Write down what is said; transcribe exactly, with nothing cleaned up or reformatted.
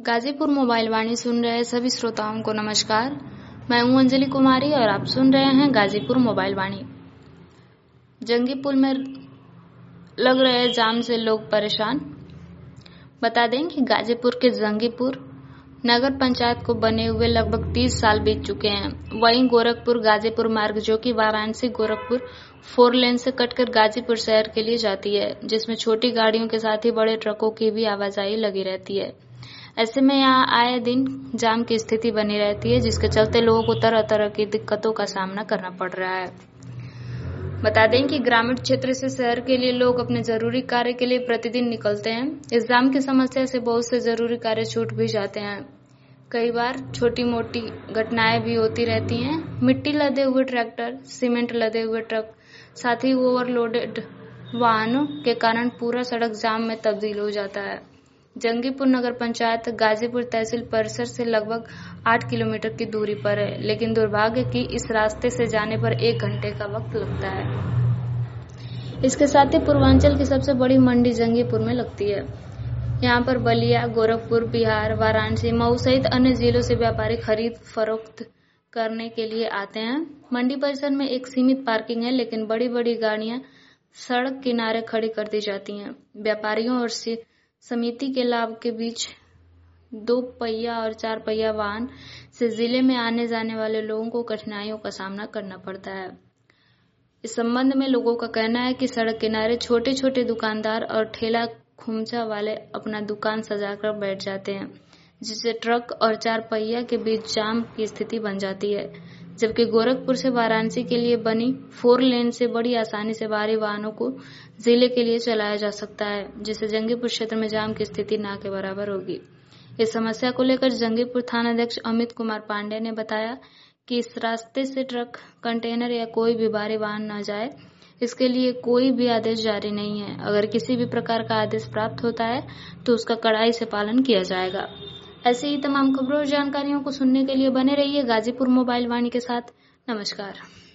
Ghazipur mobile वाणी सुन रहे सभी श्रोताओं को नमस्कार। मैं हूं अंजलि कुमारी और आप सुन रहे हैं गाजीपुर मोबाइल वाणी। जंगी पुल में लग रहे जाम से लोग परेशान। बता दें कि गाजीपुर के जंगीपुर नगर पंचायत को बने हुए लगभग तीस साल बीत चुके हैं। वहीं गोरखपुर गाजीपुर मार्ग जो कि वाराणसी गोरखपुर फोर लेन से कटकर गाजीपुर शहर के लिए जाती है, जिसमें छोटी गाड़ियों के साथ ही बड़े ट्रकों की भी आवाजाही लगी रहती है। ऐसे में यहाँ आए दिन जाम की स्थिति बनी रहती है, जिसके चलते लोगों को तरह तरह की दिक्कतों का सामना करना पड़ रहा है। बता दें कि ग्रामीण क्षेत्र से शहर के लिए लोग अपने जरूरी कार्य के लिए प्रतिदिन निकलते हैं। इस जाम की समस्या से बहुत से जरूरी कार्य छूट भी जाते हैं। कई बार छोटी मोटी घटनाएं भी होती रहती हैं। मिट्टी लदे हुए ट्रैक्टर, सीमेंट लदे हुए ट्रक, साथ ही ओवरलोडेड वाहनों के कारण पूरा सड़क जाम में तब्दील हो जाता है। जंगीपुर नगर पंचायत गाजीपुर तहसील परिसर से लगभग आठ किलोमीटर की दूरी पर है, लेकिन दुर्भाग्य कि इस रास्ते से जाने पर एक घंटे का वक्त लगता है। इसके साथ ही पूर्वांचल की सबसे बड़ी मंडी जंगीपुर में लगती है। यहाँ पर बलिया, गोरखपुर, बिहार, वाराणसी, मऊ सहित अन्य जिलों से व्यापारी खरीद फरोख्त करने के लिए आते हैं। मंडी परिसर में एक सीमित पार्किंग है, लेकिन बड़ी बड़ी गाड़ियां सड़क किनारे खड़ी कर दी जाती हैं। व्यापारियों और समिति के लाभ के बीच दो पहिया और चार पहिया वाहन से जिले में आने जाने वाले लोगों को कठिनाइयों का सामना करना पड़ता है। इस संबंध में लोगों का कहना है कि सड़क किनारे छोटे छोटे दुकानदार और ठेला खुमचा वाले अपना दुकान सजाकर बैठ जाते हैं, जिससे ट्रक और चार पहिया के बीच जाम की स्थिति बन जाती है। जबकि गोरखपुर से वाराणसी के लिए बनी फोर लेन से बड़ी आसानी से भारी वाहनों को जिले के लिए चलाया जा सकता है, जिससे जंगीपुर क्षेत्र में जाम की स्थिति ना के बराबर होगी। इस समस्या को लेकर जंगीपुर थानाध्यक्ष अमित कुमार पांडे ने बताया कि इस रास्ते से ट्रक, कंटेनर या कोई भी भारी वाहन न जाए, इसके लिए कोई भी आदेश जारी नहीं है। अगर किसी भी प्रकार का आदेश प्राप्त होता है तो उसका कड़ाई से पालन किया जाएगा। ऐसे ही तमाम खबरों और जानकारियों को सुनने के लिए बने रहिए गाजीपुर मोबाइल वाणी के साथ। नमस्कार।